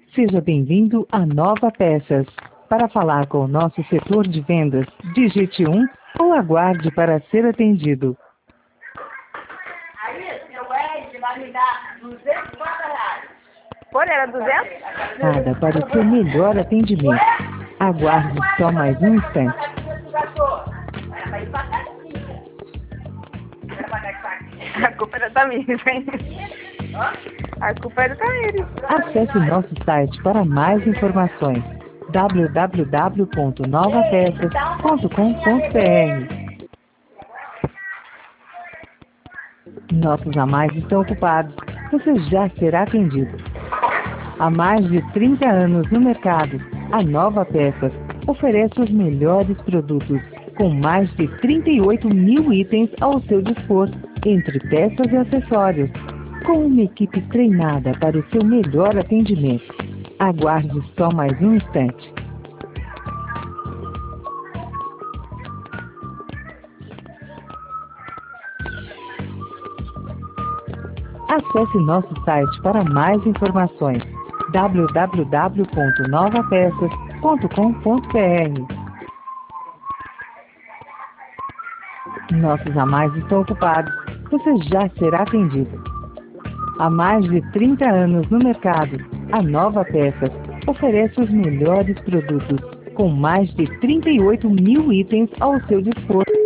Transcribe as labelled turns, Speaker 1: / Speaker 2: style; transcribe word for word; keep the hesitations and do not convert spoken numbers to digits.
Speaker 1: Seja bem-vindo a Nova Peças. Para falar com o nosso setor de vendas, digite um ou aguarde para ser atendido.
Speaker 2: Aí, seu Ed vai me dar duzentos e cinquenta reais.
Speaker 3: Por era duzentos?
Speaker 1: Nada para o seu melhor atendimento. Aguarde só mais um instante.
Speaker 2: Era pra ir pra caixinha. Era pra caixinha.
Speaker 3: A culpa era da minha, hein? A culpa era da ele.
Speaker 1: Acesse nosso site para mais informações. w w w ponto nova peças ponto com ponto b r. Nossos ramais estão ocupados. Você já será atendido. Há mais de trinta anos no mercado, a Nova Peças oferece os melhores produtos, com mais de trinta e oito mil itens ao seu dispor, entre peças e acessórios, com uma equipe treinada para o seu melhor atendimento. Aguarde só mais um instante. Acesse nosso site para mais informações. w w w ponto nova peças ponto com ponto b r. Nossos ramais estão ocupados. Você já será atendido. Há mais de trinta anos no mercado, a Nova Peças oferece os melhores produtos, com mais de trinta e oito mil itens ao seu dispor.